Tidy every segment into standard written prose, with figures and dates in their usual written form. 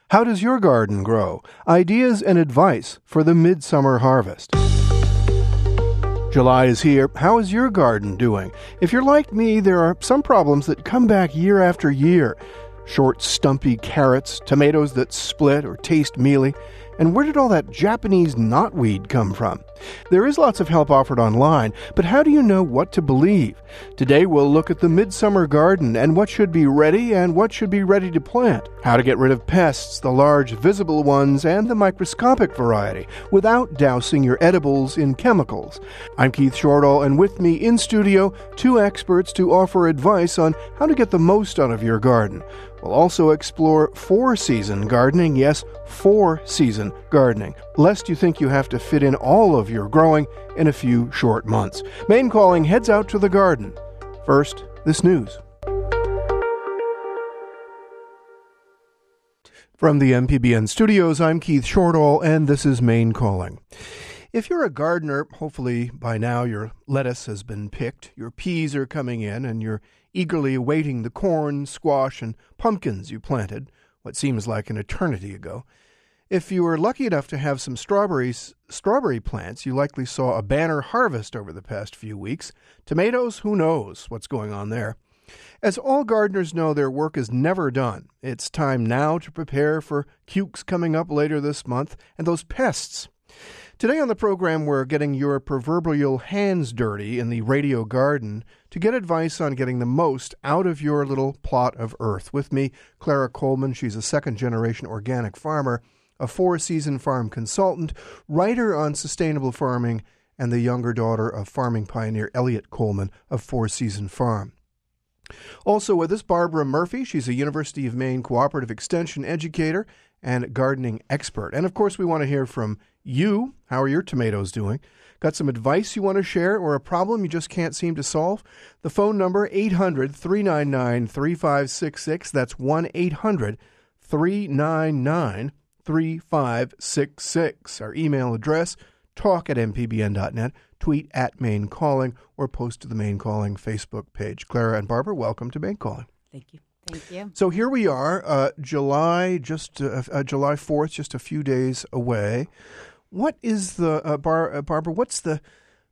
How does your garden grow? Ideas and advice for the midsummer harvest. July is here. How is your garden doing? If you're like me, there are some problems that come back year after year. Short, stumpy carrots, tomatoes that split or taste mealy. And where did all that Japanese knotweed come from? There is lots of help offered online, but how do you know what to believe? Today we'll look at the midsummer garden and what should be ready and what should be ready to plant. How to get rid of pests, the large visible ones and the microscopic variety, without dousing your edibles in chemicals. I'm Keith Shortall, and with me in studio, two experts to offer advice on how to get the most out of your garden. We'll also explore four-season gardening. Yes, four-season gardening, lest you think you have to fit in all of your growing in a few short months. Maine Calling heads out to the garden. First, this news. From the MPBN studios, I'm Keith Shortall, and this is Maine Calling. If you're a gardener, hopefully by now your lettuce has been picked, your peas are coming in, and you're eagerly awaiting the corn, squash, and pumpkins you planted, what seems like an eternity ago. If you were lucky enough to have some strawberry plants, you likely saw a banner harvest over the past few weeks. Tomatoes, who knows what's going on there. As all gardeners know, their work is never done. It's time now to prepare for cukes coming up later this month and those pests. Today on the program, we're getting your proverbial hands dirty in the radio garden to get advice on getting the most out of your little plot of earth. With me, Clara Coleman. She's a second-generation organic farmer, a four-season farm consultant, writer on sustainable farming, and the younger daughter of farming pioneer Elliot Coleman of Four Season Farm. Also with us, Barbara Murphy. She's a University of Maine cooperative extension educator and gardening expert. And of course, we want to hear from you. How are your tomatoes doing? Got some advice you want to share or a problem you just can't seem to solve? The phone number, 800-399-3566. That's 1-800-399-3566. Our email address, talk@mpbn.net, tweet @Maine Calling, or post to the Maine Calling Facebook page. Clara and Barbara, welcome to Maine Calling. Thank you. Thank you. So here we are, July 4th, just a few days away. What is the Barbara? What does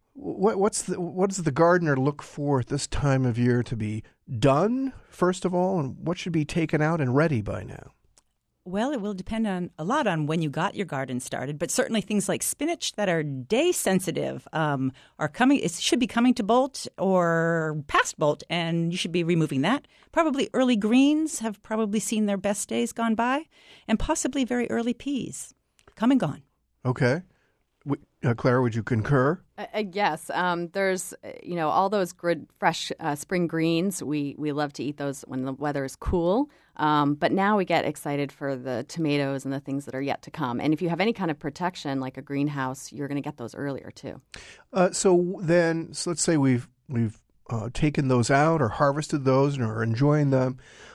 the gardener look for at this time of year to be done first of all, and what should be taken out and ready by now? Well, it will depend a lot on when you got your garden started, but certainly things like spinach that are day sensitive are coming. It should be coming to bolt or past bolt, and you should be removing that. Probably early greens have probably seen their best days gone by, and possibly very early peas come and gone. Okay. Clara, would you concur? Yes. There's, all those good, fresh spring greens. We love to eat those when the weather is cool. But now we get excited for the tomatoes and the things that are yet to come. And if you have any kind of protection, like a greenhouse, you're going to get those earlier too. So let's say we've taken those out or harvested those and are enjoying them,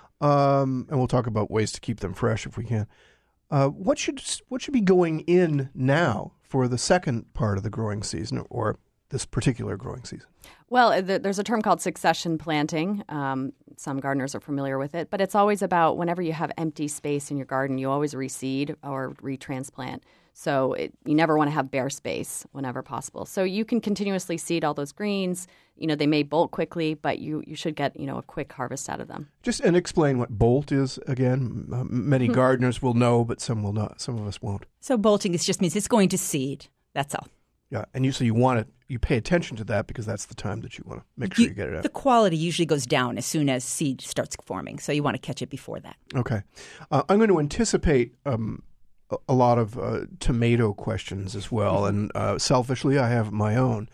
and we'll talk about ways to keep them fresh if we can. What should be going in now for the second part of the growing season, or this particular growing season? Well, there's a term called succession planting. Some gardeners are familiar with it, but it's always about whenever you have empty space in your garden, you always reseed or retransplant. So you never want to have bare space whenever possible. So you can continuously seed all those greens. They may bolt quickly, but you should get, a quick harvest out of them. And explain what bolt is again. Many gardeners will know, but some will not. Some of us won't. So bolting just means it's going to seed. That's all. Yeah, and you pay attention to that because that's the time that you want to make sure you get it out. The quality usually goes down as soon as seed starts forming, so you want to catch it before that. Okay. I'm going to anticipate a lot of tomato questions as well, and selfishly I have my own.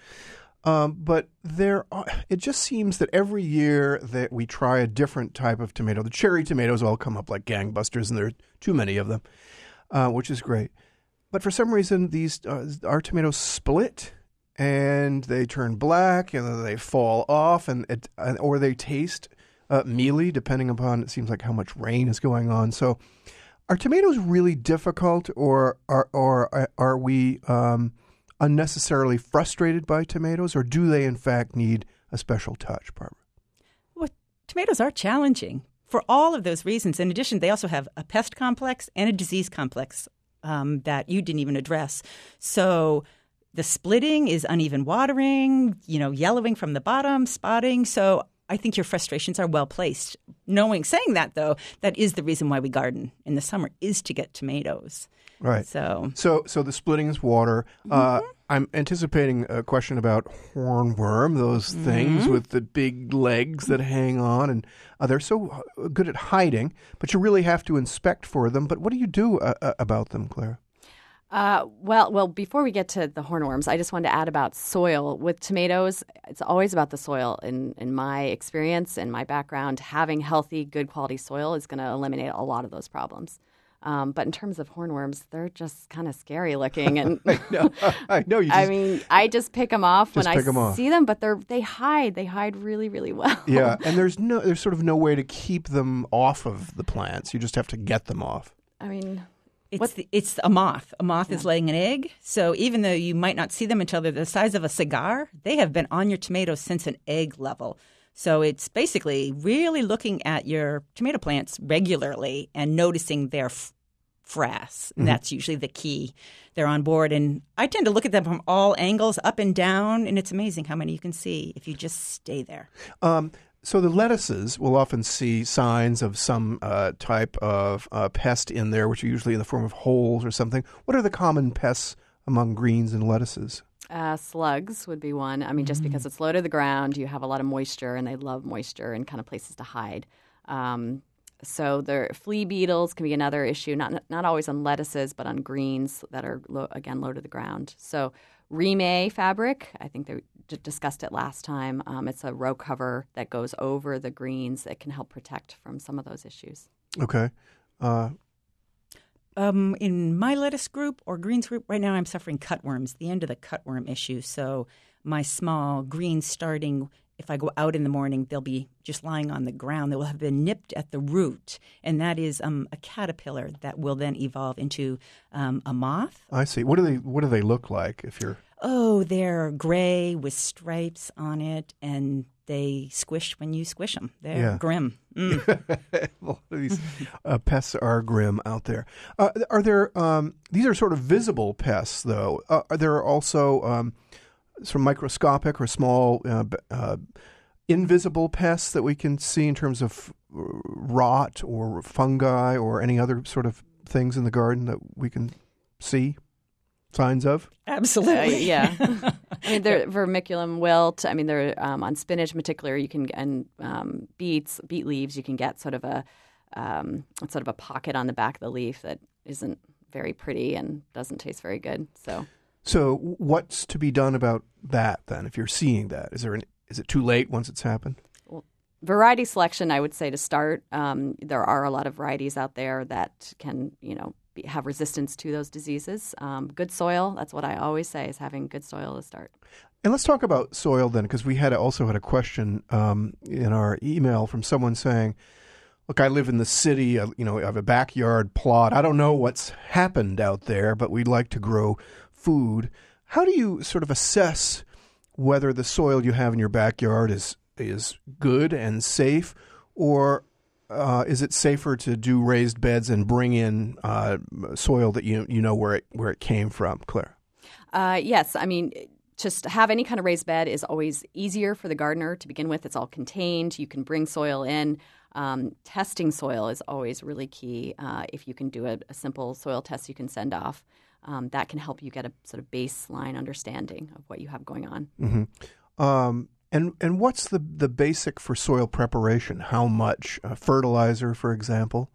But it just seems that every year that we try a different type of tomato, the cherry tomatoes all come up like gangbusters, and there are too many of them, which is great. But for some reason, our tomatoes split, and they turn black, and then they fall off, or they taste mealy, depending upon, it seems like, how much rain is going on. So are tomatoes really difficult, or are we unnecessarily frustrated by tomatoes, or do they, in fact, need a special touch, Barbara? Well, tomatoes are challenging. for all of those reasons, in addition, they also have a pest complex and a disease complex that you didn't even address. So the splitting is uneven watering, yellowing from the bottom, spotting. So I think your frustrations are well placed. Saying that, though, that is the reason why we garden in the summer, is to get tomatoes. Right. So the splitting is water. I'm anticipating a question about hornworm, those things with the big legs that hang on, and they're so good at hiding, but you really have to inspect for them. But what do you do about them, Claire? Well, before we get to the hornworms, I just wanted to add about soil. With tomatoes, it's always about the soil. In my experience and my background, having healthy, good quality soil is going to eliminate a lot of those problems. But in terms of hornworms, they're just kind of scary looking. And I know. I just pick them off when I see them, but they hide. They hide really, really well. Yeah, and there's sort of no way to keep them off of the plants. You just have to get them off. It's a moth. A moth is laying an egg. So even though you might not see them until they're the size of a cigar, they have been on your tomatoes since an egg level. So it's basically really looking at your tomato plants regularly and noticing their frass. And that's usually the key. They're on board. And I tend to look at them from all angles, up and down. And it's amazing how many you can see if you just stay there. So the lettuces will often see signs of some type of pest in there, which are usually in the form of holes or something. What are the common pests among greens and lettuces? Slugs would be one. Just because it's low to the ground, you have a lot of moisture, and they love moisture and kind of places to hide. So the flea beetles can be another issue, not always on lettuces, but on greens that are, low to the ground. So Rime fabric, I think they discussed it last time. It's a row cover that goes over the greens that can help protect from some of those issues. Okay. In my lettuce group or greens group, right now I'm suffering cutworms, the end of the cutworm issue. So my small greens starting, if I go out in the morning, they'll be just lying on the ground. They will have been nipped at the root, and that is a caterpillar that will then evolve into a moth. I see. What do they look like if you're... Oh, they're gray with stripes on it, and they squish when you squish them. They're grim. Well, these pests are grim out there. Are there? These are sort of visible pests, though. Are there also sort of microscopic or small invisible pests that we can see in terms of rot or fungi or any other sort of things in the garden that we can see signs of? Absolutely. Yeah. They're vermiculum wilt. They're on spinach in particular. You can, and beet leaves. You can get sort of a pocket on the back of the leaf that isn't very pretty and doesn't taste very good. So what's to be done about that then? If you're seeing that, is it too late once it's happened? Well, variety selection, I would say, to start. There are a lot of varieties out there that can, have resistance to those diseases. Good soil, that's what I always say, is having good soil to start. And let's talk about soil then, because we also had a question in our email from someone saying, look, I live in the city, I have a backyard plot. I don't know what's happened out there, but we'd like to grow food. How do you sort of assess whether the soil you have in your backyard is good and safe, or is it safer to do raised beds and bring in soil that you know where it came from, Claire? Yes. Just have any kind of raised bed is always easier for the gardener to begin with. It's all contained. You can bring soil in. Testing soil is always really key. If you can do a simple soil test you can send off, that can help you get a sort of baseline understanding of what you have going on. Mm-hmm. And what's the basic for soil preparation? How much fertilizer, for example?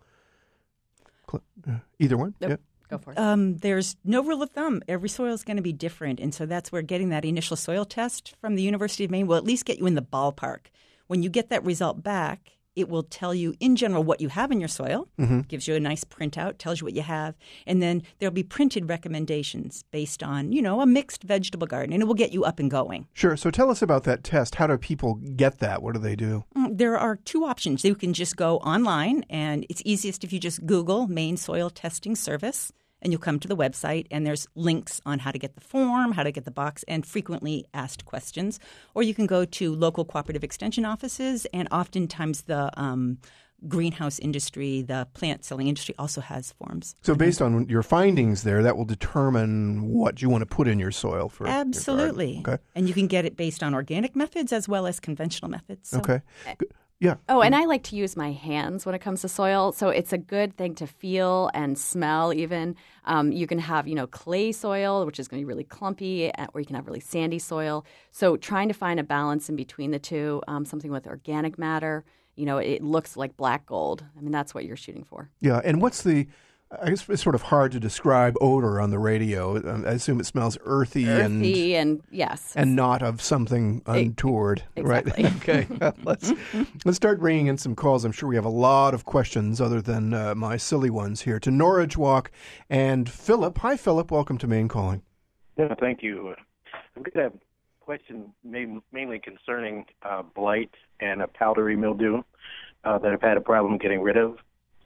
Either one? Nope. Yeah. Go for it. There's no rule of thumb. Every soil is going to be different. And so that's where getting that initial soil test from the University of Maine will at least get you in the ballpark. When you get that result back, it will tell you in general what you have in your soil, gives you a nice printout, tells you what you have, and then there'll be printed recommendations based on, a mixed vegetable garden, and it will get you up and going. Sure. So tell us about that test. How do people get that? What do they do? There are two options. You can just go online, and it's easiest if you just Google Maine Soil Testing Service, and you'll come to the website, and there's links on how to get the form, how to get the box, and frequently asked questions. Or you can go to local cooperative extension offices, and oftentimes the greenhouse industry, the plant selling industry also has forms. So based on your findings there, that will determine what you want to put in your soil for Absolutely. your garden. Okay. And you can get it based on organic methods as well as conventional methods. So. Okay. Yeah. Oh, and I like to use my hands when it comes to soil. So it's a good thing to feel and smell even. You can have, clay soil, which is going to be really clumpy, or you can have really sandy soil. So trying to find a balance in between the two, something with organic matter, it looks like black gold. I mean, that's what you're shooting for. Yeah. And I guess it's sort of hard to describe odor on the radio. I assume it smells earthy and yes, and not of something untoward, exactly. Right? Okay, let's start bringing in some calls. I'm sure we have a lot of questions other than my silly ones here. To Norwich Walk and Philip. Hi, Philip. Welcome to Maine Calling. Yeah, thank you. I'm going to have a question mainly concerning blight and a powdery mildew that I've had a problem getting rid of.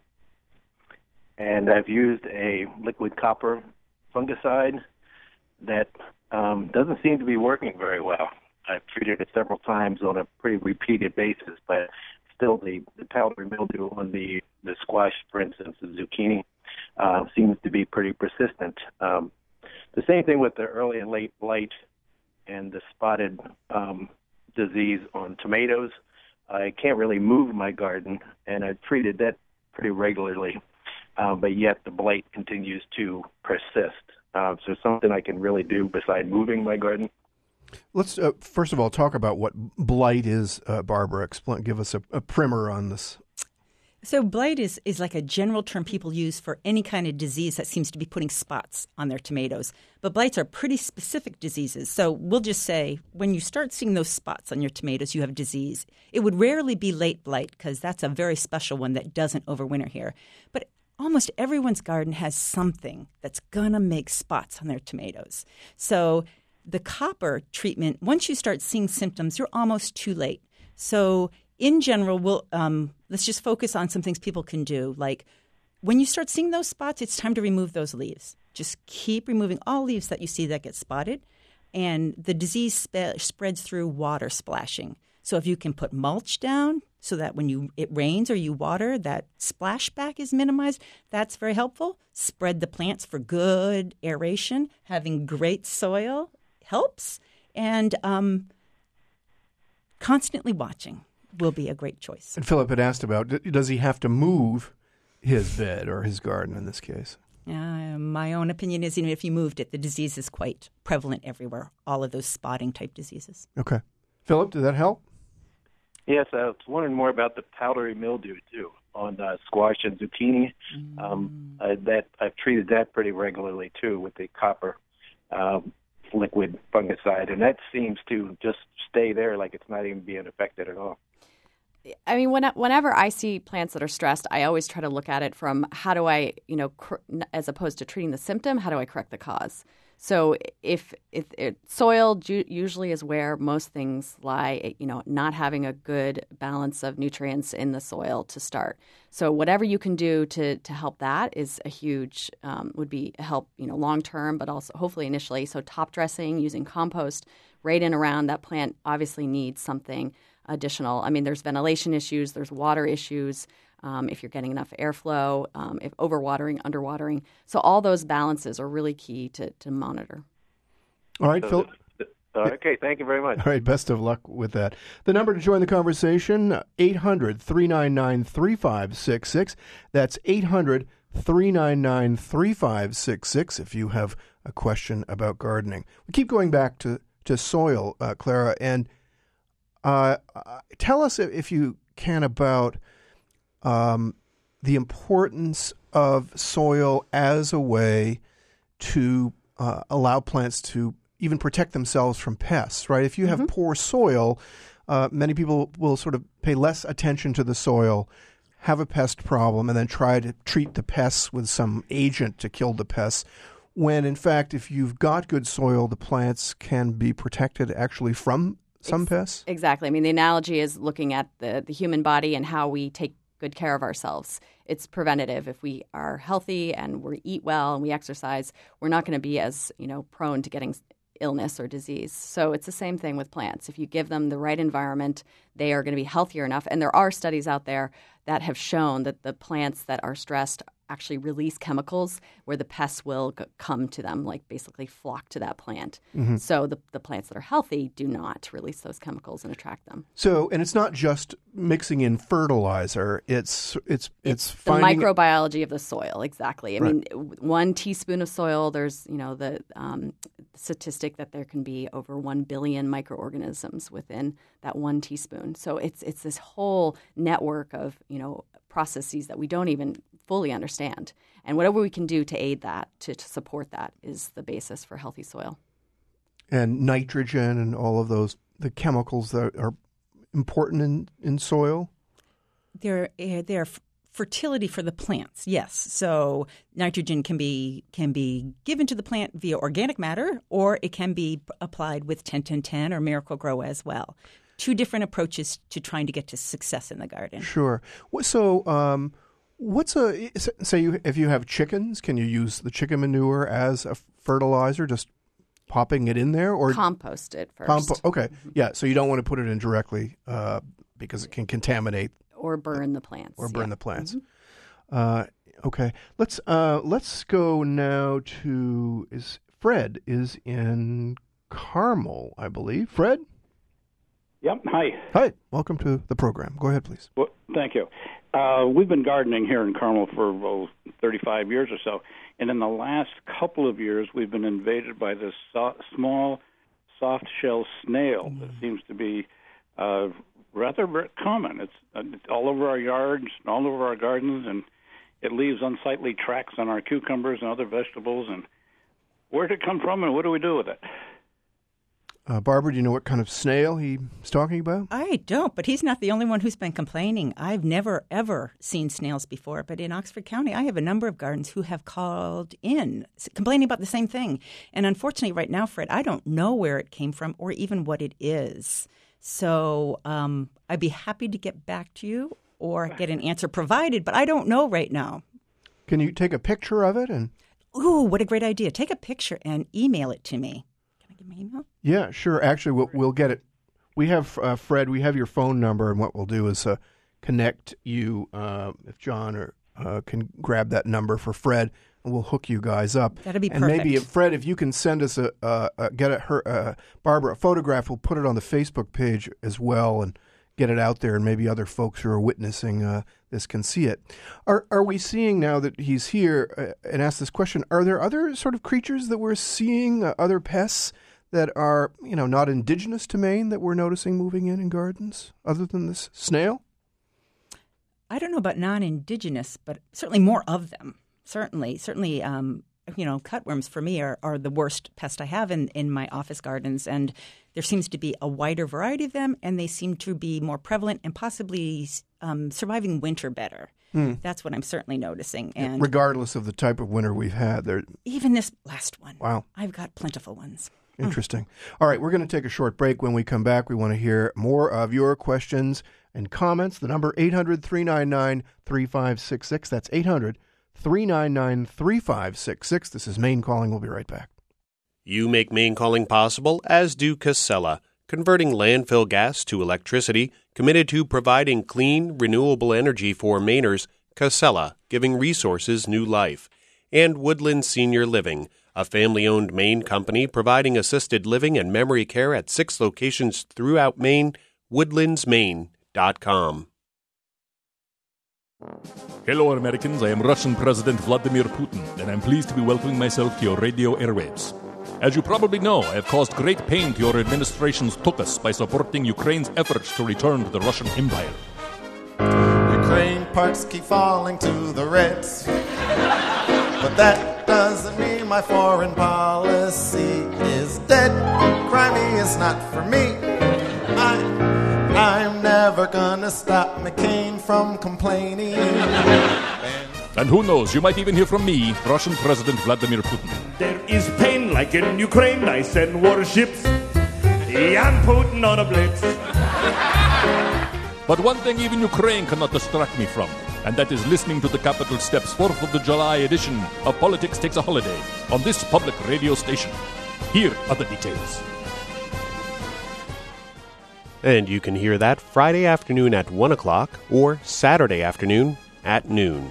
And I've used a liquid copper fungicide that doesn't seem to be working very well. I've treated it several times on a pretty repeated basis, but still the powdery mildew on the squash, for instance, the zucchini, seems to be pretty persistent. The same thing with the early and late blight and the spotted disease on tomatoes. I can't really move my garden, and I've treated that pretty regularly. But yet the blight continues to persist. So something I can really do besides moving my garden? Let's first of all talk about what blight is, Barbara. Give us a primer on this. So blight is like a general term people use for any kind of disease that seems to be putting spots on their tomatoes. But blights are pretty specific diseases. So we'll just say when you start seeing those spots on your tomatoes, you have disease. It would rarely be late blight because that's a very special one that doesn't overwinter here. But almost everyone's garden has something that's going to make spots on their tomatoes. So the copper treatment, once you start seeing symptoms, you're almost too late. So in general, let's just focus on some things people can do. Like when you start seeing those spots, it's time to remove those leaves. Just keep removing all leaves that you see that get spotted. And the disease spreads through water splashing. So if you can put mulch down so that when it rains or you water, that splashback is minimized, that's very helpful. Spread the plants for good aeration. Having great soil helps. And constantly watching will be a great choice. And Philip had asked about, does he have to move his bed or his garden in this case? My own opinion is even if you moved it, the disease is quite prevalent everywhere, all of those spotting type diseases. Okay. Philip, did that help? Yes, I was wondering more about the powdery mildew, too, on squash and zucchini. I've treated that pretty regularly, too, with the copper liquid fungicide, and that seems to just stay there like it's not even being affected at all. I mean, whenever I see plants that are stressed, I always try to look at it from how do I, as opposed to treating the symptom, how do I correct the cause? So if soil usually is where most things lie, not having a good balance of nutrients in the soil to start. So whatever you can do to help that is a huge, would be a help, long term, but also hopefully initially. So top dressing, using compost right in around that plant obviously needs something additional. I mean, there's ventilation issues, there's water issues. If you're getting enough airflow, if overwatering, underwatering. So all those balances are really key to monitor. All right, Phil. Okay, thank you very much. All right, best of luck with that. The number to join the conversation, 800-399-3566. That's 800-399-3566 if you have a question about gardening. We keep going back to soil, Clara, and tell us, if you can, about the importance of soil as a way to allow plants to even protect themselves from pests, right? If you have poor soil, many people will sort of pay less attention to the soil, have a pest problem, and then try to treat the pests with some agent to kill the pests, when in fact, if you've got good soil, the plants can be protected actually from some pests? Exactly. I mean, the analogy is looking at the human body and how we take good care of ourselves. It's preventative. If we are healthy and we eat well and we exercise, we're not going to be as, prone to getting illness or disease. So it's the same thing with plants. If you give them the right environment, they are going to be healthier enough. And there are studies out there that have shown that the plants that are stressed actually release chemicals where the pests will come to them, like basically flock to that plant. So the plants that are healthy do not release those chemicals and attract them. So, and it's not just mixing in fertilizer. It's the finding microbiology of the soil. Exactly. I Right. mean, 1 teaspoon of soil, there's, the statistic that there can be over 1 billion microorganisms within that 1 teaspoon. So it's this whole network of, processes that we don't even fully understand. And whatever we can do to aid that, to support that, is the basis for healthy soil. and nitrogen and all of those, the chemicals that are important in soil. They're fertility for the plants, yes. So nitrogen can be given to the plant via organic matter, or it can be applied with 10-10-10 or Miracle-Gro as well. 2 different approaches to trying to get to success in the garden. Sure. So, if you have chickens, can you use the chicken manure as a fertilizer, just popping it in there, or Compost it first. Okay, yeah. So you don't want to put it in directly because it can contaminate Or burn the plants. the plants. Okay, let's go now to Fred is in Carmel, I believe. Fred? Yep. Hi. Hi. Welcome to the program. Go ahead, please. Well, thank you. We've been gardening here in Carmel for 35 years or so, and in the last couple of years, we've been invaded by this small, soft-shell snail that seems to be rather common. It's all over our yards and all over our gardens, and it leaves unsightly tracks on our cucumbers and other vegetables. And where did it come from, and what do we do with it? Barbara, do you know what kind of snail he's talking about? I don't, but he's not the only one who's been complaining. I've never, ever seen snails before, but in Oxford County, I have a number of gardens who have called in complaining about the same thing. And unfortunately, right now, Fred, I don't know where it came from or even what it is. So I'd be happy to get back to you or get an answer provided, but I don't know right now. Can you take a picture of it? Ooh, what a great idea. Take a picture and email it to me. Can I give my email? Yeah, sure. Actually, we'll get it. We have, Fred, we have your phone number, and what we'll do is connect you, if John can grab that number for Fred, and we'll hook you guys up. That'd be and perfect. Maybe, Fred, if you can send us Barbara a photograph, we'll put it on the Facebook page as well and get it out there, and maybe other folks who are witnessing this can see it. Are we seeing, now that he's here and asked this question, are there other sort of creatures that we're seeing, other pests that are, not indigenous to Maine that we're noticing moving in gardens, other than this snail? I don't know about non-indigenous, but certainly more of them. Certainly, cutworms for me are the worst pest I have in my office gardens, and there seems to be a wider variety of them, and they seem to be more prevalent and possibly surviving winter better. That's what I'm certainly noticing. And regardless of the type of winter we've had, even this last one, wow, I've got plentiful ones. Interesting. All right, we're going to take a short break. When we come back, we want to hear more of your questions and comments. The number 800-399-3566. That's 800-399-3566. This is Maine Calling. We'll be right back. You make Maine Calling possible, as do Casella, converting landfill gas to electricity, committed to providing clean, renewable energy for Mainers. Casella, giving resources new life. And Woodland Senior Living, a family-owned Maine company providing assisted living and memory care at 6 locations throughout Maine. woodlandsmaine.com. Hello, Americans. I am Russian President Vladimir Putin, and I'm pleased to be welcoming myself to your radio airwaves. As you probably know, I have caused great pain to your administration's tukas by supporting Ukraine's efforts to return to the Russian Empire. Ukraine parks keep falling to the Reds, but that doesn't mean my foreign policy is dead. Crimea is not for me. I'm never gonna stop McCain from complaining. And who knows, you might even hear from me, Russian President Vladimir Putin. There is pain like in Ukraine. I send warships. Jan Putin on a blitz. But one thing even Ukraine cannot distract me from, and that is listening to the Capitol Steps 4th of the July edition of Politics Takes a Holiday on this public radio station. Here are the details. And you can hear that Friday afternoon at 1 o'clock or Saturday afternoon at noon.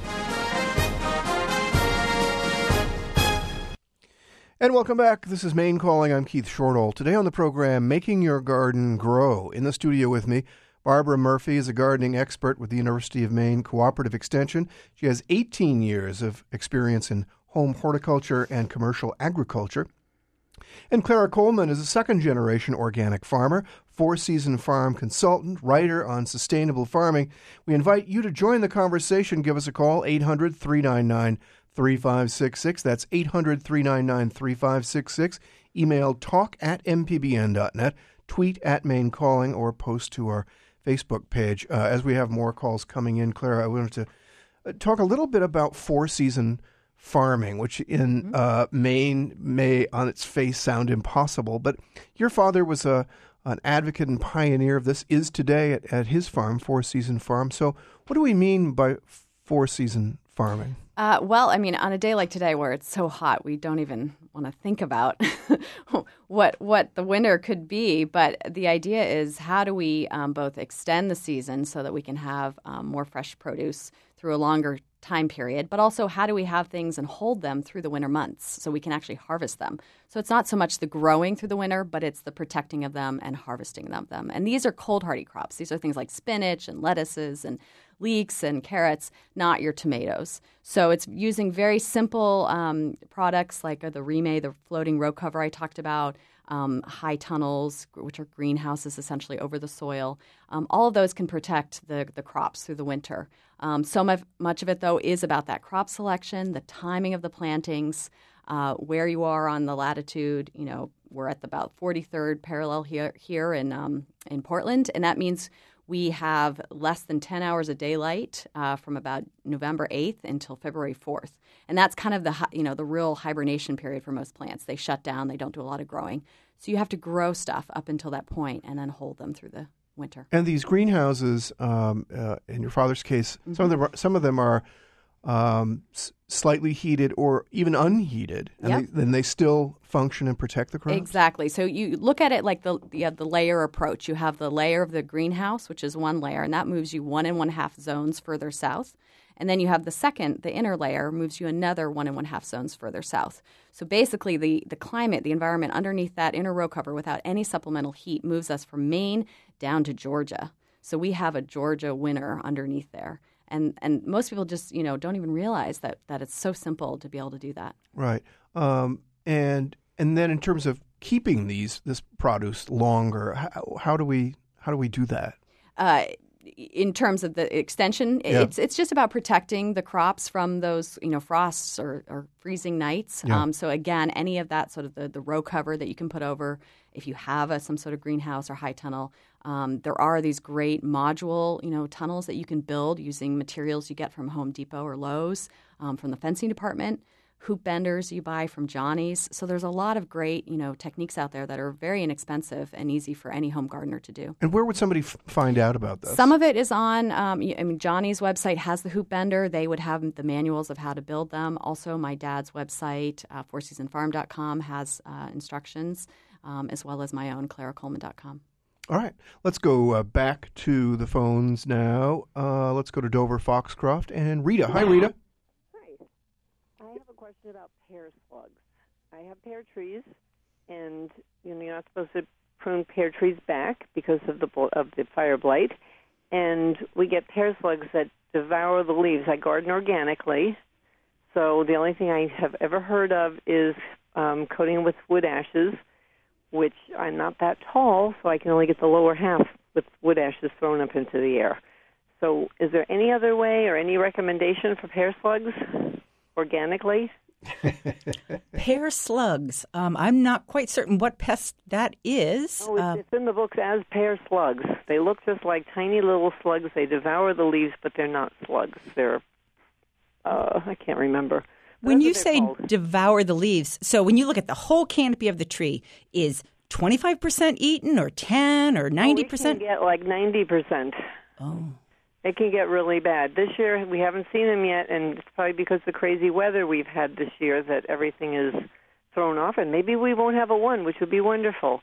And welcome back. This is Maine Calling. I'm Keith Shortall. Today on the program, Making Your Garden Grow. In the studio with me, Barbara Murphy is a gardening expert with the University of Maine Cooperative Extension. She has 18 years of experience in home horticulture and commercial agriculture. And Clara Coleman is a second-generation organic farmer, four-season farm consultant, writer on sustainable farming. We invite you to join the conversation. Give us a call, 800-399-3566. That's 800-399-3566. Email talk@mpbn.net, tweet @MaineCalling, or post to our Facebook page. As we have more calls coming in, Clara, I wanted to talk a little bit about four-season farming, which in Maine may on its face sound impossible, but your father was an advocate and pioneer of this, is today at his farm, Four Season Farm. So what do we mean by four-season farming? Well, I mean, on a day like today where it's so hot, we don't even want to think about what the winter could be. But the idea is, how do we both extend the season so that we can have more fresh produce through a longer time period, but also how do we have things and hold them through the winter months so we can actually harvest them. So it's not so much the growing through the winter, but it's the protecting of them and harvesting of them. And these are cold hardy crops. These are things like spinach and lettuces and leeks and carrots, not your tomatoes. So it's using very simple products like the Rime, the floating row cover I talked about, high tunnels, which are greenhouses essentially over the soil. All of those can protect the crops through the winter. So much of it, though, is about that crop selection, the timing of the plantings, where you are on the latitude. You know, we're at about 43rd parallel here in Portland, and that means we have less than 10 hours of daylight from about November 8th until February 4th. And that's kind of the real hibernation period for most plants. They shut down. They don't do a lot of growing. So you have to grow stuff up until that point and then hold them through the winter. And these greenhouses, in your father's case, some of them are slightly heated or even unheated, and then they still function and protect the crops? Exactly. So you look at it like the layer approach. You have the layer of the greenhouse, which is one layer, and that moves you 1 1/2 zones further south. And then you have the second, the inner layer, moves you another 1 1/2 zones further south. So basically the climate, the environment underneath that inner row cover without any supplemental heat moves us from Maine down to Georgia. So we have a Georgia winter underneath there. And most people just, don't even realize that it's so simple to be able to do that. Right. And then in terms of keeping this produce longer, how do we do that? In terms of the extension, it's just about protecting the crops from those frosts or freezing nights. Yeah. So again, any of that sort of the row cover that you can put over if you have some sort of greenhouse or high tunnel. There are these great module tunnels that you can build using materials you get from Home Depot or Lowe's, from the fencing department. Hoop benders you buy from Johnny's. So there's a lot of great, techniques out there that are very inexpensive and easy for any home gardener to do. And where would somebody find out about this? Some of it is on, Johnny's website has the hoop bender. They would have the manuals of how to build them. Also, my dad's website, fourseasonfarm.com, has instructions, as well as my own, claracoleman.com. All right. Let's go back to the phones now. Let's go to Dover Foxcroft and Rita. Hi, Rita. Question about pear slugs. I have pear trees, and you're not supposed to prune pear trees back because of the fire blight. And we get pear slugs that devour the leaves. I garden organically, so the only thing I have ever heard of is coating them with wood ashes, which I'm not that tall, so I can only get the lower half with wood ashes thrown up into the air. So is there any other way or any recommendation for pear slugs organically? Pear slugs. I'm not quite certain what pest that is. Oh, it's in the books as pear slugs. They look just like tiny little slugs. They devour the leaves, but they're not slugs. They're, I can't remember. When you say devour the leaves, so when you look at the whole canopy of the tree, is 25% eaten or 10 or 90%? We can get like 90%. Oh. It can get really bad. This year, we haven't seen them yet, and it's probably because of the crazy weather we've had this year that everything is thrown off, and maybe we won't have a one, which would be wonderful.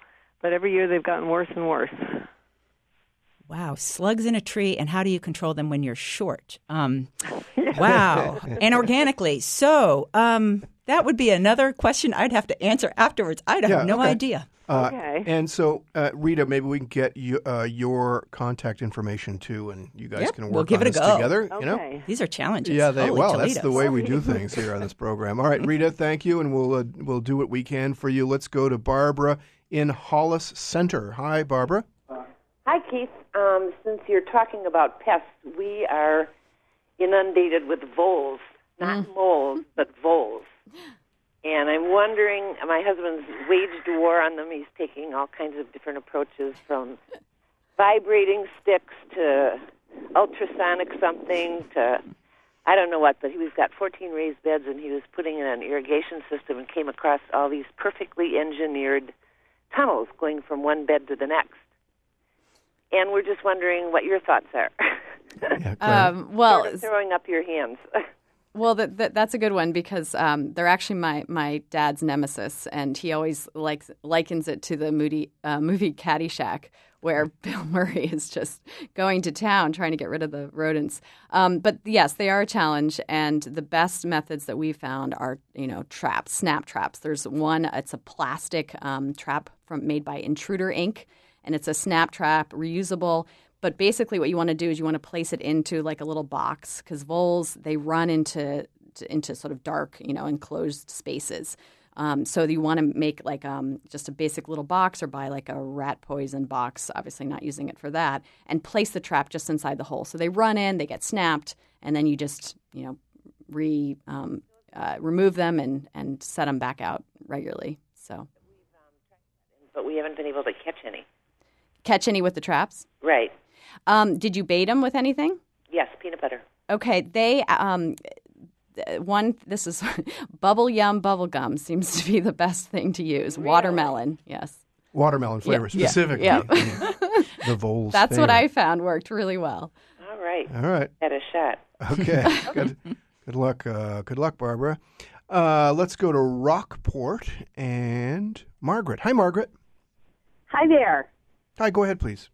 but every year they've gotten worse and worse. Wow, slugs in a tree, and how do you control them when you're short? Wow, and organically. So that would be another question I'd have to answer afterwards. I'd have no idea. Okay. And so, Rita, maybe we can get your contact information too, and you guys can work give on it a this go. together. Okay. You know? These are challenges. Yeah, Holy that's the Toledos. way we do things here on this program. All right, Rita, thank you, and we'll do what we can for you. Let's go to Barbara in Hollis Center. Hi, Barbara. Hi, Keith. Since you're talking about pests, we are inundated with voles, not moles, but voles. And I'm wondering, my husband's waged war on them. He's taking all kinds of different approaches, from vibrating sticks to ultrasonic something to I don't know what, but he's got 14 raised beds, and he was putting in an irrigation system and came across all these perfectly engineered tunnels going from one bed to the next. And we're just wondering what your thoughts are. Well, sort of throwing up your hands. Well, that's a good one, because they're actually my dad's nemesis, and he always likens it to the movie Caddyshack, where Bill Murray is just going to town trying to get rid of the rodents. But yes, they are a challenge, and the best methods that we found are, traps, snap traps. There's one; it's a plastic trap made by Intruder Inc., and it's a snap trap, reusable. But basically what you want to do is you want to place it into like a little box, because voles, they run into sort of dark, enclosed spaces. So you want to make like just a basic little box, or buy like a rat poison box, obviously not using it for that, and place the trap just inside the hole. So they run in, they get snapped, and then you just, remove them and set them back out regularly. So, but we haven't been able to catch any. Catch any with the traps? Right. Did you bait them with anything? Yes, peanut butter. Okay, they this is Bubble Yum bubble gum seems to be the best thing to use. Really? Watermelon, yes. Watermelon flavor specifically. Yeah. The voles. That's what I found worked really well. All right. Had a shot. Okay. Good luck. Good luck, Barbara. Let's go to Rockport and Margaret. Hi, Margaret. Hi there. Hi. Go ahead, please.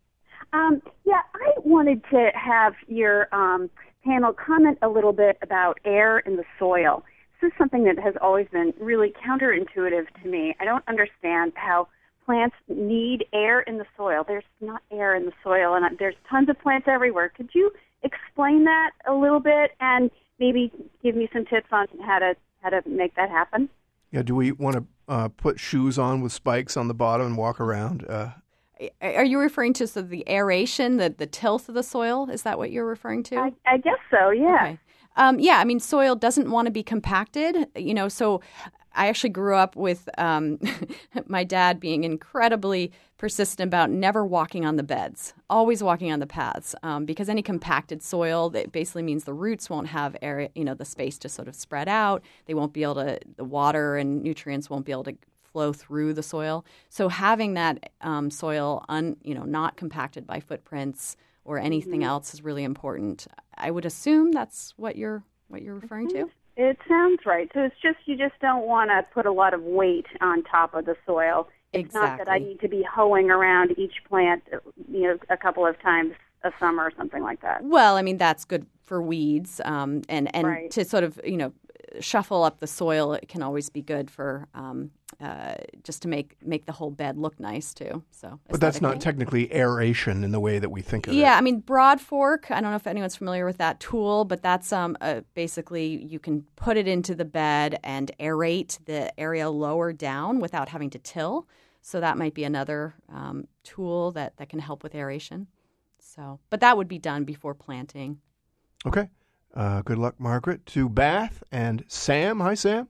I wanted to have your panel comment a little bit about air in the soil. This is something that has always been really counterintuitive to me. I don't understand how plants need air in the soil. There's not air in the soil, and there's tons of plants everywhere. Could you explain that a little bit and maybe give me some tips on how to make that happen? Yeah, do we want to put shoes on with spikes on the bottom and walk around? Are you referring to the aeration, the tilth of the soil? Is that what you're referring to? I guess so, yeah. Okay. Soil doesn't want to be compacted, so I actually grew up with my dad being incredibly persistent about never walking on the beds, always walking on the paths, because any compacted soil, that basically means the roots won't have area, the space to sort of spread out. They won't be able to, the water and nutrients won't be able to flow through the soil. So having that soil not compacted by footprints or anything else is really important. I would assume that's what you're referring to. It sounds right. So it's just you just don't want to put a lot of weight on top of the soil. It's exactly. Not that I need to be hoeing around each plant, a couple of times a summer or something like that. Well, that's good for weeds, and right. To sort of shuffle up the soil. It can always be good for just to make the whole bed look nice too. So, but that's not technically aeration in the way that we think of it. Yeah, broad fork. I don't know if anyone's familiar with that tool, but that's basically you can put it into the bed and aerate the area lower down without having to till. So that might be another tool that can help with aeration. So, but that would be done before planting. Okay. Good luck, Margaret. To Bath and Sam. Hi, Sam.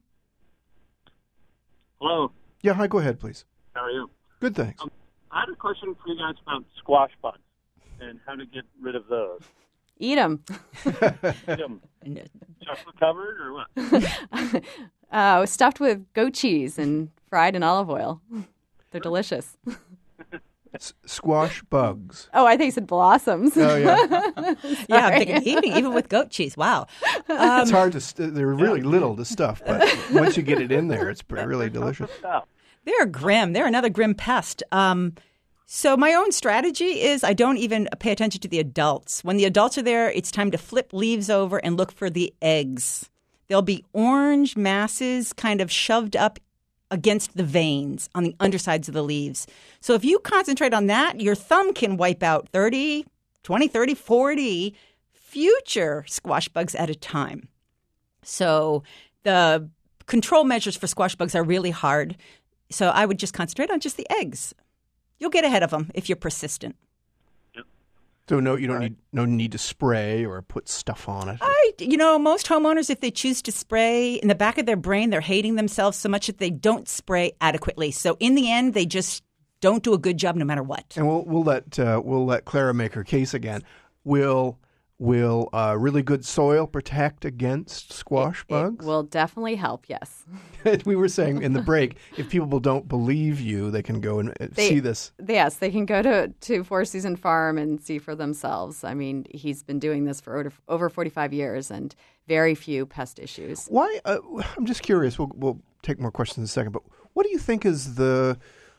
Hello. Yeah, hi. Go ahead, please. How are you? Good, thanks. I had a question for you guys about squash bugs and how to get rid of those. Eat them. Eat them. Chocolate covered or what? Stuffed with goat cheese and fried in olive oil. They're delicious. Squash bugs. Oh, I think you said blossoms. Oh, yeah. Yeah, I'm thinking eating even with goat cheese. Wow. It's hard to they're really little to stuff, but once you get it in there, it's really delicious. They're grim. They're another grim pest. So my own strategy is I don't even pay attention to the adults. When the adults are there, it's time to flip leaves over and look for the eggs. There'll be orange masses kind of shoved up against the veins on the undersides of the leaves. So if you concentrate on that, your thumb can wipe out 30, 20, 30, 40 future squash bugs at a time. So the control measures for squash bugs are really hard. So I would just concentrate on just the eggs. You'll get ahead of them if you're persistent. So you don't need to spray or put stuff on it. Most homeowners, if they choose to spray, in the back of their brain, they're hating themselves so much that they don't spray adequately. So in the end, they just don't do a good job no matter what. And we'll let Clara make her case again. Will really good soil protect against squash bugs? It will definitely help, yes. We were saying in the break, if people don't believe you, they can go and see this. Yes, they can go to Four Season Farm and see for themselves. I mean, he's been doing this for over 45 years and very few pest issues. Why? I'm just curious. We'll take more questions in a second. But what do you think is the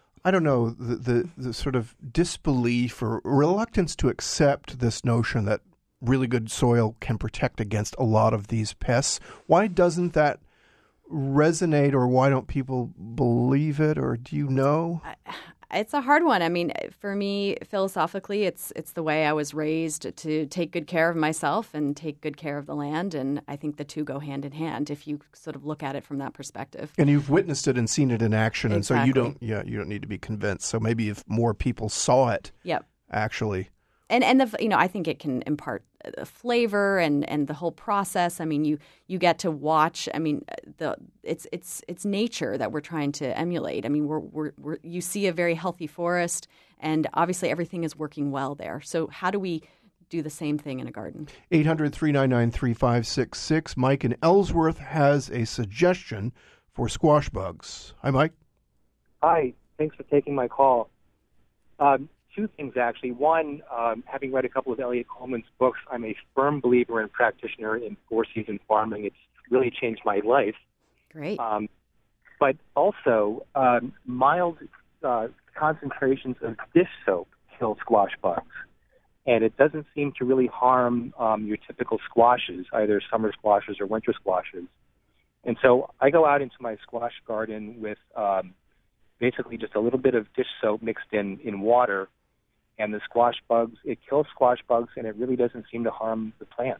sort of disbelief or reluctance to accept this notion that really good soil can protect against a lot of these pests? Why doesn't that resonate, or why don't people believe it, or do you know? It's a hard one. I mean, for me, philosophically, it's the way I was raised to take good care of myself and take good care of the land, and I think the two go hand in hand if you sort of look at it from that perspective. And you've witnessed it and seen it in action, exactly. And so you don't need to be convinced. So maybe if more people saw it, actually. And I think it can impart a flavor and the whole process. I mean, you get to watch. I mean, it's nature that we're trying to emulate. I mean, you see a very healthy forest, and obviously everything is working well there. So how do we do the same thing in a garden? 800-399-3566. Mike in Ellsworth has a suggestion for squash bugs. Hi, Mike. Hi. Thanks for taking my call. Two things, actually. One, having read a couple of Elliot Coleman's books, I'm a firm believer and practitioner in four-season farming. It's really changed my life. Great. But also, mild concentrations of dish soap kill squash bugs. And it doesn't seem to really harm your typical squashes, either summer squashes or winter squashes. And so I go out into my squash garden with basically just a little bit of dish soap mixed in water. And the squash bugs, it kills squash bugs, and it really doesn't seem to harm the plants.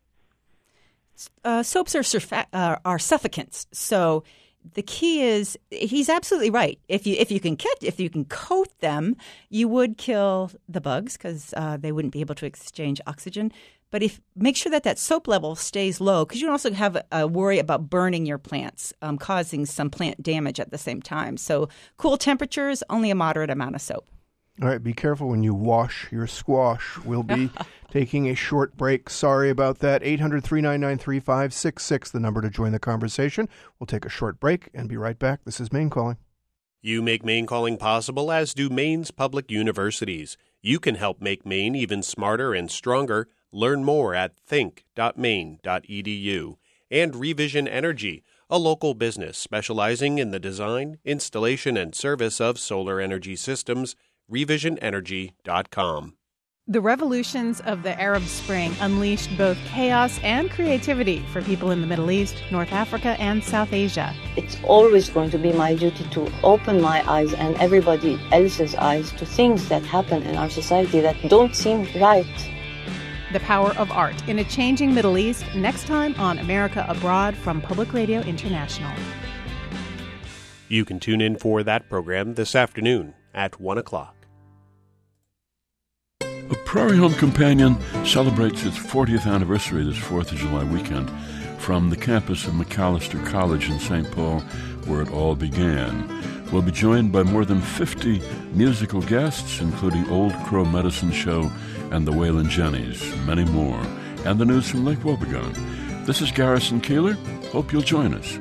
Soaps are suffocants. So the key is, he's absolutely right. If you can coat them, you would kill the bugs because they wouldn't be able to exchange oxygen. But make sure that soap level stays low, because you can also have a worry about burning your plants, causing some plant damage at the same time. So cool temperatures, only a moderate amount of soap. All right, be careful when you wash your squash. We'll be taking a short break. Sorry about that. 800-399-3566, the number to join the conversation. We'll take a short break and be right back. This is Maine Calling. You make Maine Calling possible, as do Maine's public universities. You can help make Maine even smarter and stronger. Learn more at think.maine.edu. And Revision Energy, a local business specializing in the design, installation, and service of solar energy systems. RevisionEnergy.com. The revolutions of the Arab Spring unleashed both chaos and creativity for people in the Middle East, North Africa, and South Asia. It's always going to be my duty to open my eyes and everybody else's eyes to things that happen in our society that don't seem right. The Power of Art in a Changing Middle East, next time on America Abroad from Public Radio International. You can tune in for that program this afternoon at 1 o'clock. The Prairie Home Companion celebrates its 40th anniversary this 4th of July weekend from the campus of Macalester College in St. Paul, where it all began. We'll be joined by more than 50 musical guests, including Old Crow Medicine Show and the Waylon Jennys, many more, and the news from Lake Wobegon. This is Garrison Keillor. Hope you'll join us.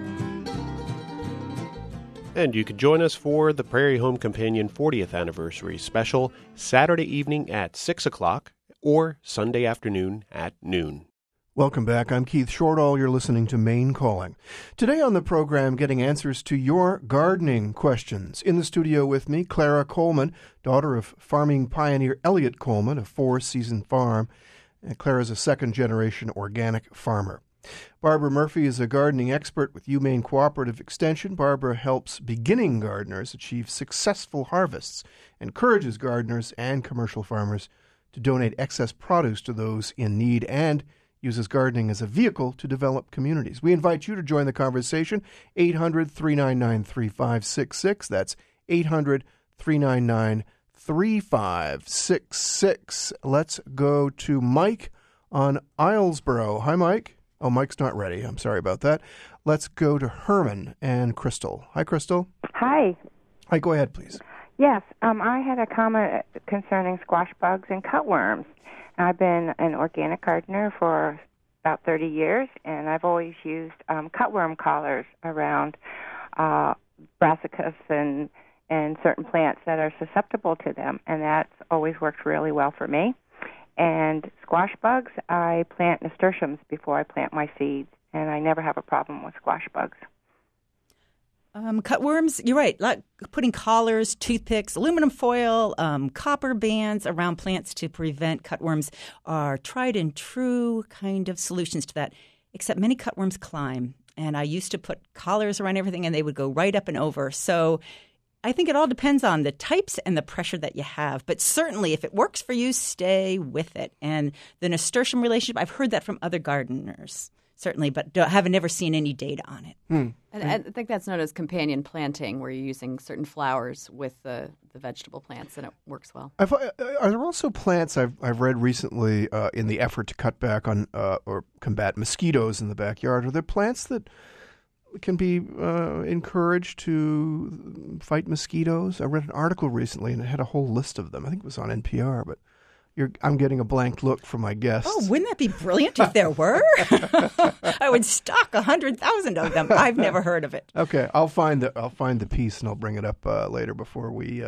And you can join us for the Prairie Home Companion 40th Anniversary Special Saturday evening at 6 o'clock or Sunday afternoon at noon. Welcome back. I'm Keith Shortall. You're listening to Maine Calling. Today on the program, getting answers to your gardening questions. In the studio with me, Clara Coleman, daughter of farming pioneer Elliot Coleman, a 4-season farm. And Clara's a second-generation organic farmer. Barbara Murphy is a gardening expert with UMaine Cooperative Extension. Barbara helps beginning gardeners achieve successful harvests, encourages gardeners and commercial farmers to donate excess produce to those in need, and uses gardening as a vehicle to develop communities. We invite you to join the conversation. 800-399-3566. That's 800-399-3566. Let's go to Mike on Islesboro. Hi, Mike. Oh, Mike's not ready. I'm sorry about that. Let's go to Herman and Crystal. Hi, Crystal. Hi. Hi, go ahead, please. Yes, I had a comment concerning squash bugs and cutworms. I've been an organic gardener for about 30 years, and I've always used cutworm collars around brassicas and certain plants that are susceptible to them, and that's always worked really well for me. And squash bugs, I plant nasturtiums before I plant my seeds, and I never have a problem with squash bugs. Cutworms, you're right. Like putting collars, toothpicks, aluminum foil, copper bands around plants to prevent cutworms are tried and true kind of solutions to that, except many cutworms climb. And I used to put collars around everything, and they would go right up and over. So I think it all depends on the types and the pressure that you have. But certainly, if it works for you, stay with it. And the nasturtium relationship, I've heard that from other gardeners. Certainly, but haven't ever seen any data on it. And I think that's known as companion planting, where you're using certain flowers with the vegetable plants, and it works well. Are there also plants I've read recently in the effort to cut back on or combat mosquitoes in the backyard? Are there plants that can be encouraged to fight mosquitoes? I read an article recently, and it had a whole list of them. I think it was on NPR, but I'm getting a blank look from my guests. Oh, wouldn't that be brilliant if there were? I would stock 100,000 of them. I've never heard of it. Okay, I'll find the piece and I'll bring it up later before we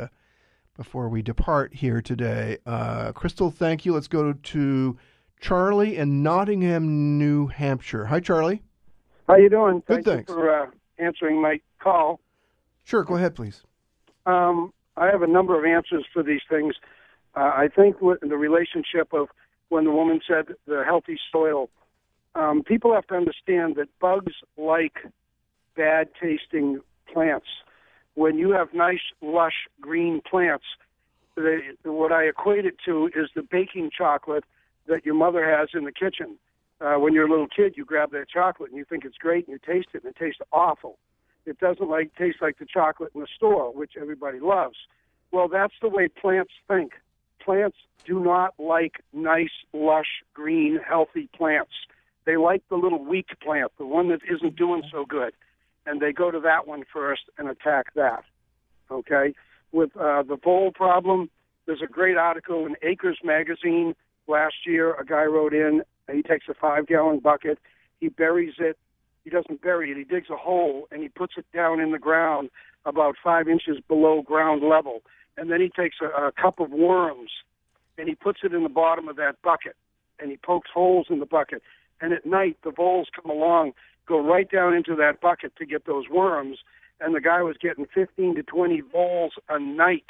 depart here today. Crystal, thank you. Let's go to Charlie in Nottingham, New Hampshire. Hi, Charlie. How you doing? Good, thanks. You for answering my call. Sure, go ahead, please. I have a number of answers for these things. I think the relationship of when the woman said the healthy soil, people have to understand that bugs like bad-tasting plants. When you have nice, lush, green plants, what I equate it to is the baking chocolate that your mother has in the kitchen. When you're a little kid, you grab that chocolate and you think it's great, and you taste it, and it tastes awful. It doesn't taste like the chocolate in the store, which everybody loves. Well, that's the way plants think. Plants do not like nice, lush, green, healthy plants. They like the little weak plant, the one that isn't doing so good, and they go to that one first and attack that. Okay? With the vole problem, there's a great article in Acres Magazine last year. A guy wrote in, he takes a 5-gallon bucket, he buries it. He doesn't bury it, he digs a hole, and he puts it down in the ground about 5 inches below ground level. And then he takes a cup of worms, and he puts it in the bottom of that bucket, and he pokes holes in the bucket. And at night, the voles come along, go right down into that bucket to get those worms, and the guy was getting 15 to 20 voles a night.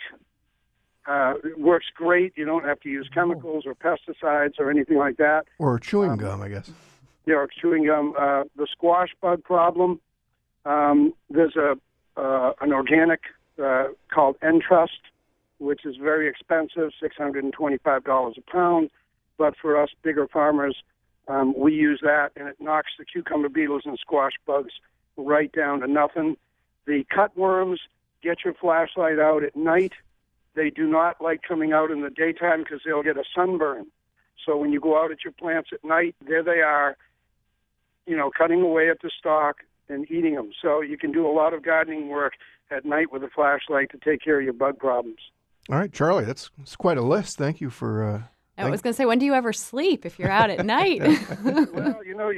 It works great. You don't have to use chemicals or pesticides or anything like that. Or chewing gum, I guess. Yeah, or chewing gum. The squash bug problem, there's an organic called Entrust, which is very expensive, $625 a pound. But for us bigger farmers, we use that, and it knocks the cucumber beetles and squash bugs right down to nothing. The cutworms, get your flashlight out at night. They do not like coming out in the daytime because they'll get a sunburn. So when you go out at your plants at night, there they are, cutting away at the stalk and eating them. So you can do a lot of gardening work at night with a flashlight to take care of your bug problems. All right, Charlie, that's quite a list. Thank you for... I was going to say, when do you ever sleep if you're out at night? Well,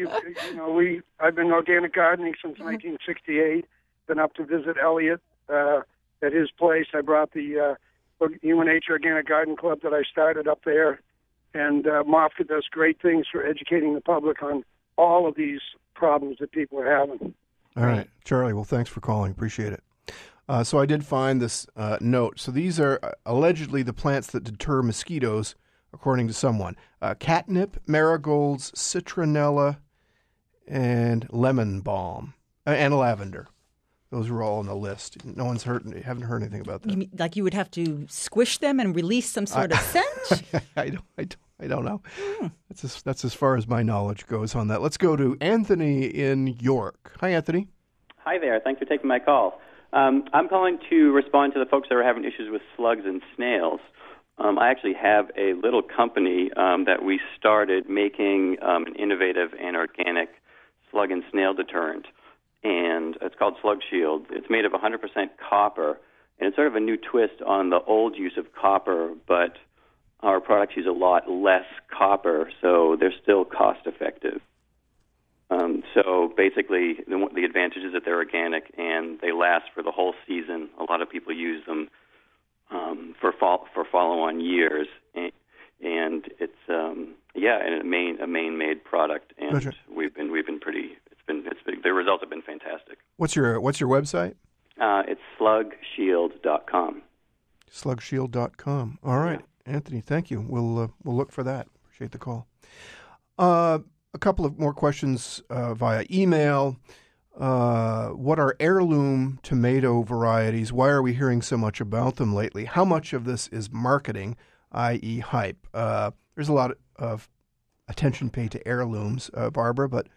I've been organic gardening since 1968. Been up to visit Elliot at his place. I brought the UNH Organic Garden Club that I started up there, And MOFCA does great things for educating the public on all of these problems that people are having. All right, Charlie, well, thanks for calling. Appreciate it. So I did find this note. So these are allegedly the plants that deter mosquitoes, according to someone. Catnip, marigolds, citronella, and lemon balm, and lavender. Those were all on the list. No one's haven't heard anything about that. You mean, like you would have to squish them and release some sort of scent? I don't know. That's as far as my knowledge goes on that. Let's go to Anthony in York. Hi, Anthony. Hi there. Thanks for taking my call. I'm calling to respond to the folks that are having issues with slugs and snails. I actually have a little company that we started making an innovative and organic slug and snail deterrent, and it's called Slug Shield. It's made of 100% copper, and it's sort of a new twist on the old use of copper, but our products use a lot less copper, so they're still cost-effective. So basically, the advantage is that they're organic and they last for the whole season. A lot of people use them for follow-on years, and it's a Maine-made product, and Gotcha. we've been pretty. The results have been fantastic. What's your website? It's slugshield.com. Slugshield.com. All right, yeah. Anthony, thank you. We'll look for that. Appreciate the call. A couple of more questions via email. What are heirloom tomato varieties? Why are we hearing so much about them lately? How much of this is marketing, i.e. hype? There's a lot of attention paid to heirlooms, Barbara, but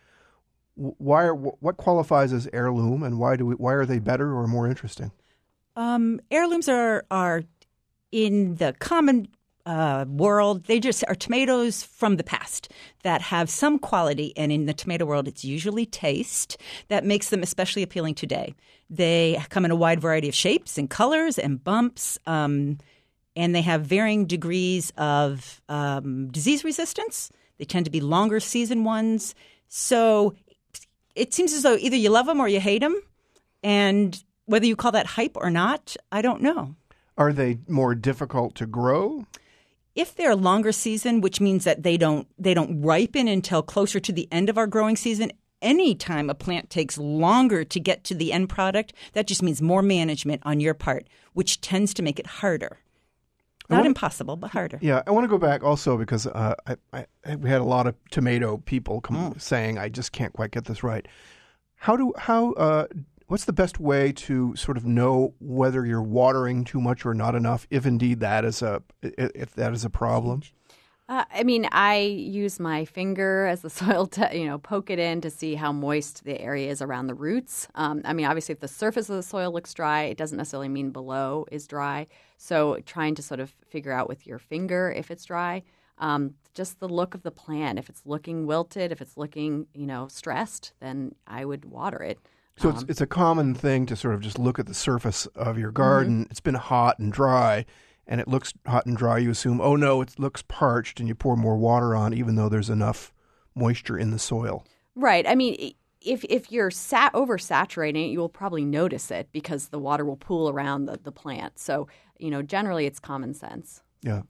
what qualifies as heirloom, and why are they better or more interesting? Heirlooms are in the common world, they just are tomatoes from the past that have some quality, and in the tomato world, it's usually taste that makes them especially appealing today. They come in a wide variety of shapes and colors and bumps, and they have varying degrees of disease resistance. They tend to be longer season ones. So it seems as though either you love them or you hate them, and whether you call that hype or not, I don't know. Are they more difficult to grow? If they're longer season, which means that they don't ripen until closer to the end of our growing season, anytime a plant takes longer to get to the end product, that just means more management on your part, which tends to make it harder. Not impossible, but harder. Yeah, I want to go back also because we had a lot of tomato people saying, I just can't quite get this right. What's the best way to sort of know whether you're watering too much or not enough, if indeed that is a problem? I use my finger as the soil to, poke it in to see how moist the area is around the roots. Obviously, if the surface of the soil looks dry, it doesn't necessarily mean below is dry. So trying to sort of figure out with your finger if it's dry. Just the look of the plant. If it's looking wilted, if it's looking, stressed, then I would water it. So it's a common thing to sort of just look at the surface of your garden. Mm-hmm. It's been hot and dry, and it looks hot and dry. You assume, oh no, it looks parched, and you pour more water on, even though there's enough moisture in the soil. Right. If you're oversaturating it, you will probably notice it because the water will pool around the plant. So, generally it's common sense. Yeah.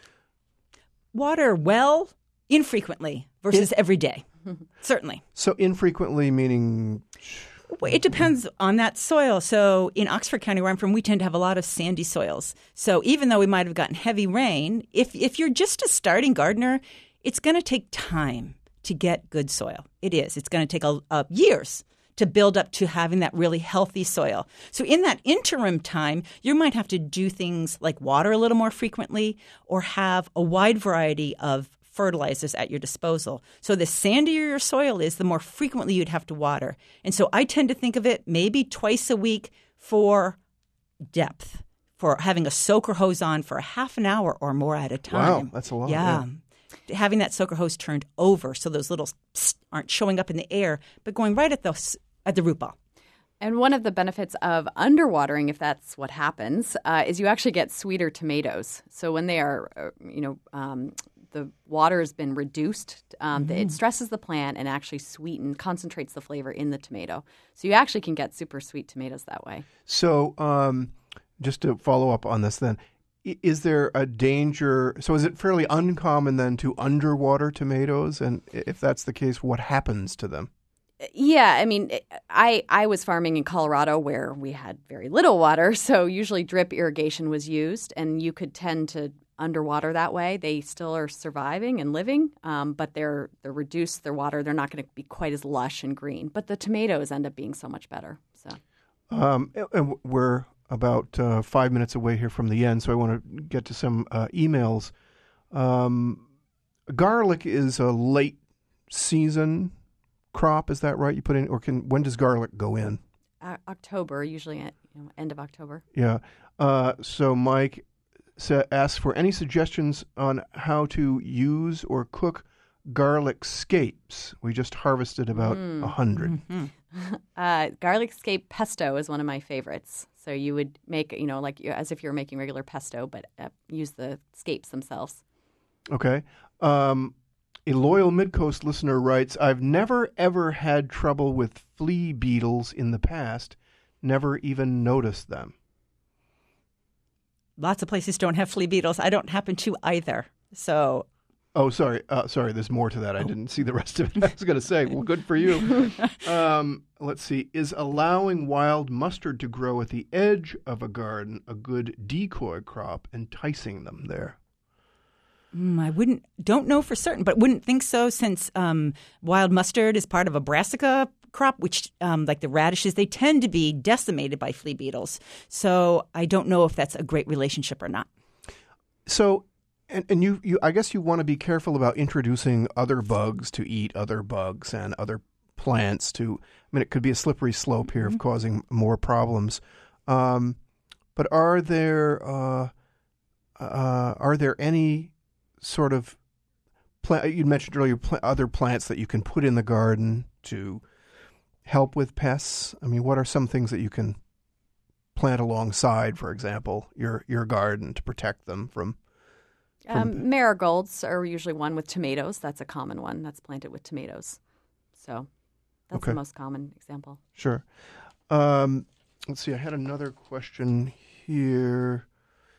Water well, infrequently versus every day. Certainly. So infrequently meaning... It depends on that soil. So in Oxford County, where I'm from, we tend to have a lot of sandy soils. So even though we might have gotten heavy rain, if you're just a starting gardener, it's going to take time to get good soil. It is. It's going to take years to build up to having that really healthy soil. So in that interim time, you might have to do things like water a little more frequently or have a wide variety of fertilizers at your disposal. So the sandier your soil is, the more frequently you'd have to water. And so I tend to think of it maybe twice a week for depth, for having a soaker hose on for a half an hour or more at a time. Wow, that's a lot. Yeah. Having that soaker hose turned over so those little aren't showing up in the air, but going right at the root ball. And one of the benefits of underwatering, if that's what happens, is you actually get sweeter tomatoes. So when they are, the water has been reduced, it stresses the plant and actually concentrates the flavor in the tomato. So you actually can get super sweet tomatoes that way. So just to follow up on this then, is there a danger? So is it fairly uncommon then to underwater tomatoes? And if that's the case, what happens to them? Yeah, I mean, I was farming in Colorado where we had very little water, so usually drip irrigation was used, and you could tend to underwater that way. They still are surviving and living, but they're reduced their water. They're not going to be quite as lush and green. But the tomatoes end up being so much better. So, and we're about 5 minutes away here from the end, so I want to get to some emails. Garlic is a late season crop, is that right? You put in, or when does garlic go in? October, usually at end of October. Yeah. So Mike asks for any suggestions on how to use or cook garlic scapes. We just harvested about 100. Mm-hmm. Garlic scape pesto is one of my favorites. So you would make, as if you were making regular pesto, but use the scapes themselves. Okay. A loyal Midcoast listener writes, I've never, ever had trouble with flea beetles in the past. Never even noticed them. Lots of places don't have flea beetles. I don't happen to either. So. Oh, sorry. There's more to that. I didn't see the rest of it. I was going to say, well, good for you. Let's see. Is allowing wild mustard to grow at the edge of a garden a good decoy crop, enticing them there? I don't know for certain, but wouldn't think so since wild mustard is part of a brassica crop, which, like the radishes, they tend to be decimated by flea beetles. So I don't know if that's a great relationship or not. So, and you I guess you want to be careful about introducing other bugs to eat other bugs and other plants to, it could be a slippery slope here of causing more problems. But are there any sort of plant, you mentioned earlier, other plants that you can put in the garden to help with pests? I mean, what are some things that you can plant alongside, for example, your garden to protect them from marigolds are usually one with tomatoes. That's a common one that's planted with tomatoes. So that's the most common example. Sure. Let's see. I had another question here.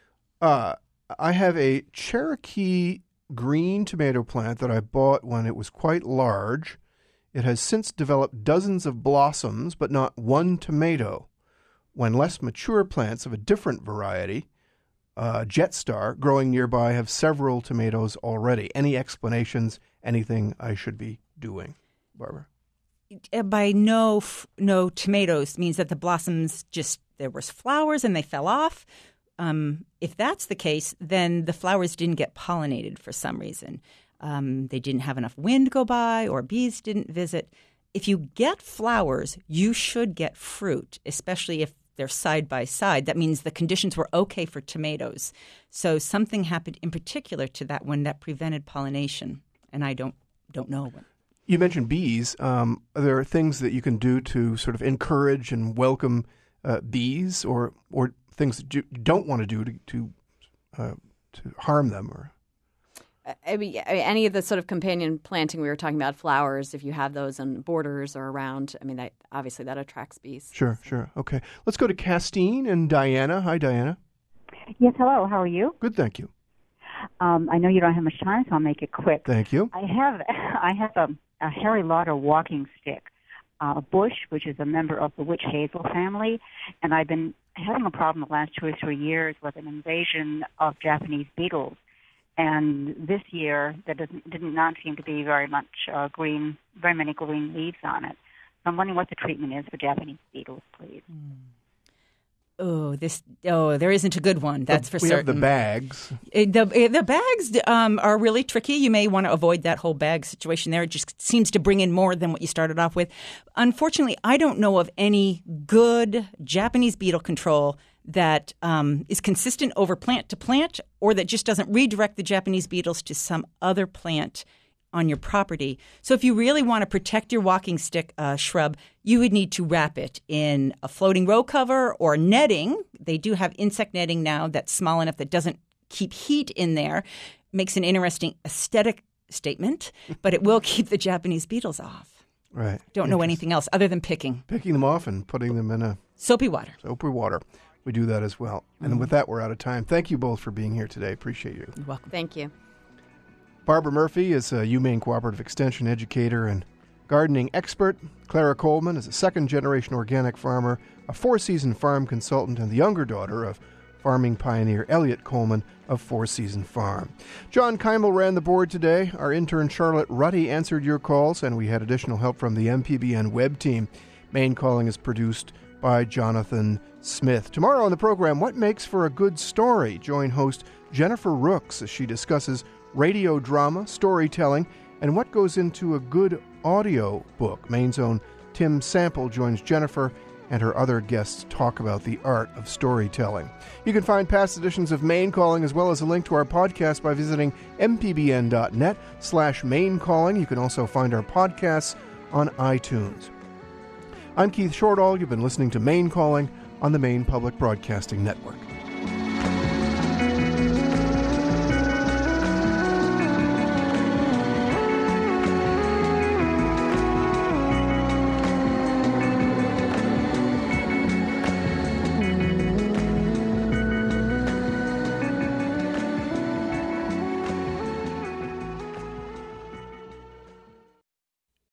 I have a Cherokee green tomato plant that I bought when it was quite large. It has since developed dozens of blossoms, but not one tomato. When less mature plants of a different variety, Jetstar, growing nearby, have several tomatoes already. Any explanations, anything I should be doing, Barbara? By no tomatoes means that the blossoms there was flowers and they fell off. If that's the case, then the flowers didn't get pollinated for some reason. They didn't have enough wind go by or bees didn't visit. If you get flowers, you should get fruit, especially if they're side by side. That means the conditions were okay for tomatoes. So something happened in particular to that one that prevented pollination, and I don't know. You mentioned bees. Are there things that you can do to sort of encourage and welcome bees, or things that you don't want to do to harm them? Or any of the sort of companion planting we were talking about, flowers, if you have those on borders or around, obviously that attracts bees. Sure. Okay. Let's go to Castine and Diana. Hi, Diana. Yes, hello. How are you? Good, thank you. I know you don't have much time, so I'll make it quick. Thank you. I have a Harry Lauder walking stick, a bush, which is a member of the witch hazel family, and I've been having a problem the last 2 or 3 years with an invasion of Japanese beetles. And this year, there did not seem to be very many green leaves on it. So I'm wondering what the treatment is for Japanese beetles, please. There isn't a good one. That's for certain. We have the bags. The bags are really tricky. You may want to avoid that whole bag situation there. It just seems to bring in more than what you started off with. Unfortunately, I don't know of any good Japanese beetle control that is consistent over plant to plant, or that just doesn't redirect the Japanese beetles to some other plant on your property. So if you really want to protect your walking stick shrub, you would need to wrap it in a floating row cover or netting. They do have insect netting now that's small enough that doesn't keep heat in there. Makes an interesting aesthetic statement, but it will keep the Japanese beetles off. Right. Don't know anything else other than picking. Picking them off and putting them in a soapy water. we do that as well. And with that, we're out of time. Thank you both for being here today. Appreciate you. You're welcome. Thank you. Barbara Murphy is a UMaine Cooperative Extension educator and gardening expert. Clara Coleman is a second-generation organic farmer, a four-season farm consultant, and the younger daughter of farming pioneer Elliot Coleman of Four Season Farm. John Keimel ran the board today. Our intern Charlotte Ruddy answered your calls, and we had additional help from the MPBN web team. Maine Calling is produced by Jonathan Smith. Tomorrow on the program, what makes for a good story? Join host Jennifer Rooks as she discusses radio drama, storytelling, and what goes into a good audio book. Maine's own Tim Sample joins Jennifer and her other guests talk about the art of storytelling. You can find past editions of Maine Calling as well as a link to our podcast by visiting mpbn.net/Maine Calling. You can also find our podcasts on iTunes. I'm Keith Shortall. You've been listening to Maine Calling on the Maine Public Broadcasting Network.